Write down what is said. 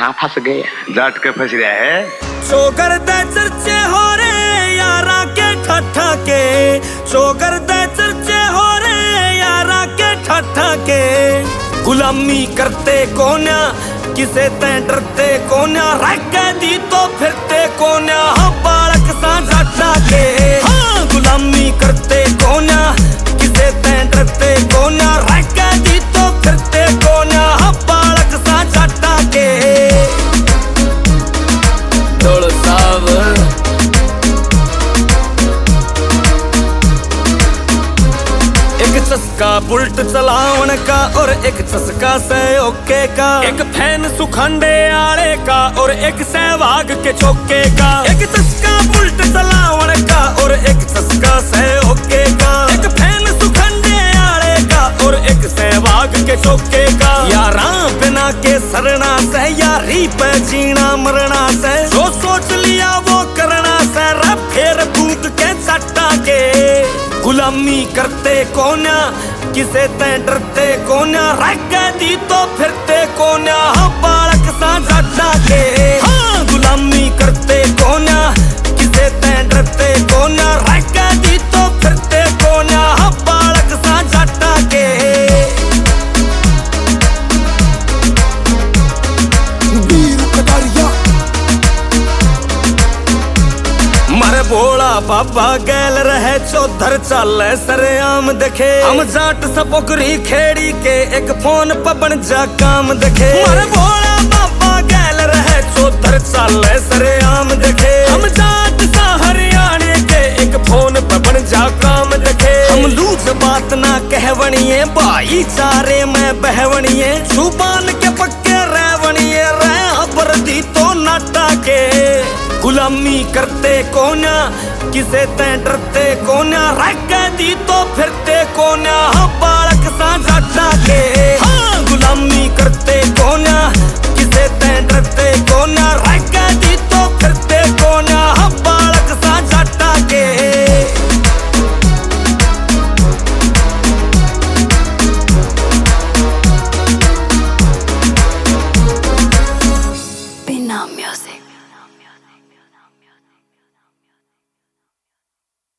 कहाँ फंस गए? डांट के फंस रहा है। चोकर दे चर्चे हो रे यारा के ठठा के, चोकर दे चर्चे हो रे यारा के ठठा के। गुलामी करते कोन्या किसे ते डरते कोन्या, रख दी तो फिरते कोन्या बालक सा जाटा के। हाँ गुलामी करते कोन्या किसे ते डरते कोन्या, रख दी तो फिरते कोन्या बालक सा जाटा के। डोल साहब एक चस्का बुलट चलावन का और एक चस्का सहयोगे का, एक फैन सुखंडे आले का और एक सहवाग के चौके का। एक चस्का बुलट चलावन का और एक चस्का सहयोगे का, एक फैन सुखंडे आले का और एक सहवाग के चौके का। यारा बिना के सरना से यारी पे जीना मरना से, जो सोच लिया वो करना से, फिर फूक के सट्टा के। गुलामी करते कोन्या किसे ते डरते कोन्या, रख दी तो फिरते कोन्या बालक सा जाटा के। हाँ गुलामी करते कोन्या किसे ते डरते कोन्या, रख दी तो फिरते कोन्या बालक सा जाटा के। मर भोला बाबा गैल रहे चौधर चाले सरेआम देखे, हम जाट सपोकरी खेड़ी के एक फोन पर बन जा काम देखे। मर भोला बाबा गैल रहे चौधर चाले सरेआम देखे, हम जाट सा हरियाणे के एक फोन पर बन जा काम देखे। हम लूट बात ना कहवनिए भाईचारे में बहवनिए, जुबान के पक्के रहवनिए रह बरदी तो नाटा के। गुलामी करते कोन्या किसे ते डरते कोन्या, रख दी तो